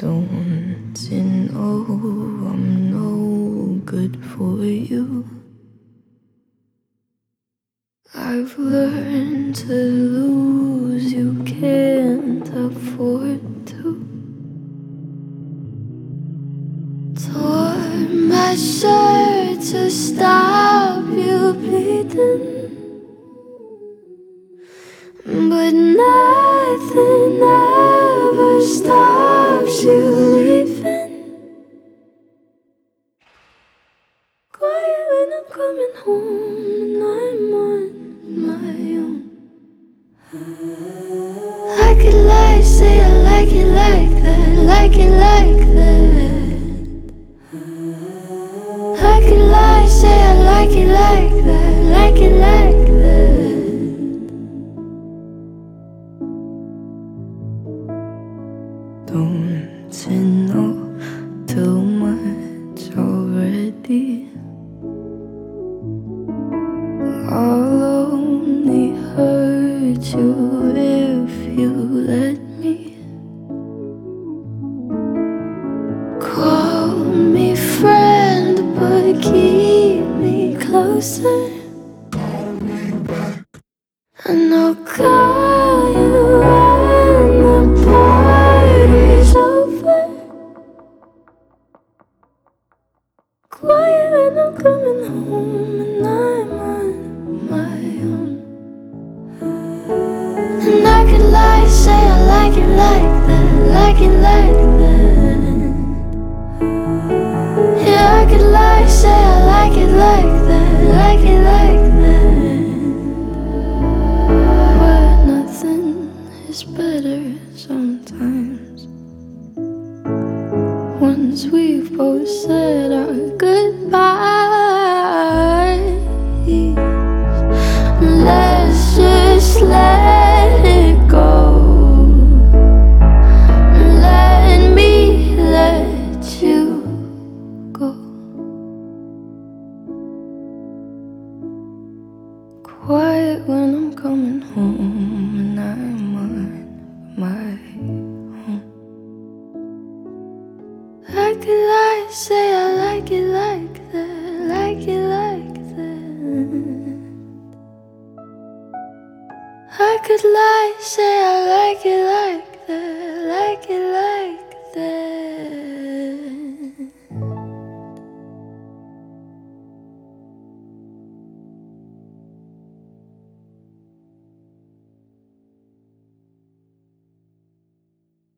Don't you know I'm no good for you? I've learned to lose, you can't afford to. Tore my shirt to stop you bleeding, but nothing ever stops you leaving. Quiet when I'm coming home and I'm on my own. I could lie, say I like it like that, like it like that. I could lie, say I like it like that, like it like that. Don't you know too much already? I'll only hurt you if you let me. Call me friend, but keep me closer. And I'll call you when the party's over. Quiet when I'm coming home and I'm on my own. And I could lie, say I like it like that, like it like that. Yeah, I could lie, say I like it like that, like it like that. But nothing is better sometimes. Once we've both said our goodbyes, let's just let it go. Let me let you go. Quiet when I'm coming home and I'm on my own. I could lie, say I like it like that, like it like that. I could lie, say I like it like